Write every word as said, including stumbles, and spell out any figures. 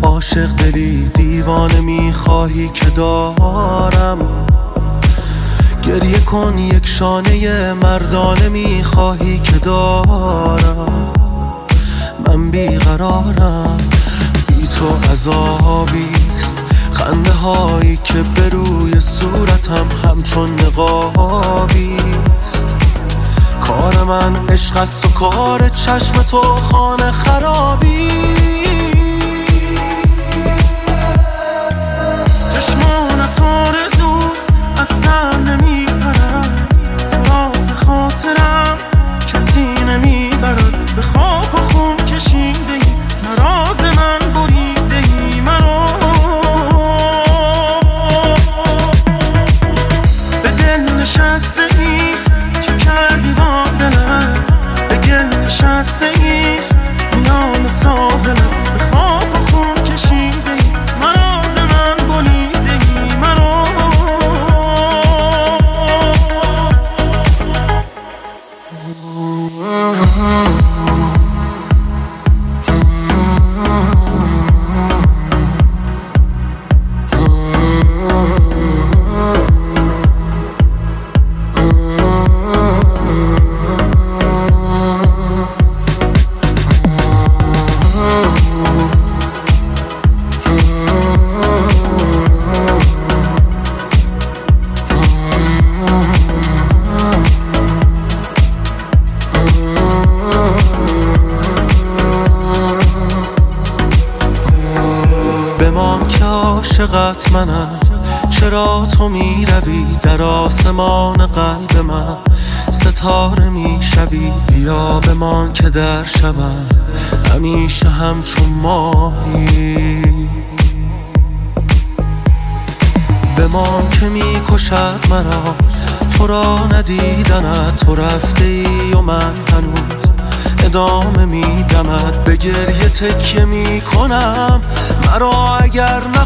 عاشق دلی دیوانه میخواهی که دارم، گریه کن یک شانه مردانه میخواهی که دارم. من بیقرارم، بی تو عذابیست، خنده هایی که به روی صورتم همچون نقابیست. کار من عشق است و کار چشم تو خانه خرابی. چشمانت آرزوست از سر نمی پرد، راز خاطرم کسی نمی برد. به خاک و خون کشیده ای نراز من بریده ای مرا. به دل نشسته ای چه کردی با دلم، به گل نشسته ای میان ساحلم. به خاک و خون کشیده ای نراز من بریده ای مرا. بمان که عاشقت منم، چرا تو می روی در آسمان قلب من، ستاره می شوی. بیا بمان که در شبم همیشه همچون ماهی. بمان که می کشد مرا تو را ندیدنت، تو رفته ای و من هنوز ادامه میدمت. به گریه تکیه میکنم مرا اگر نه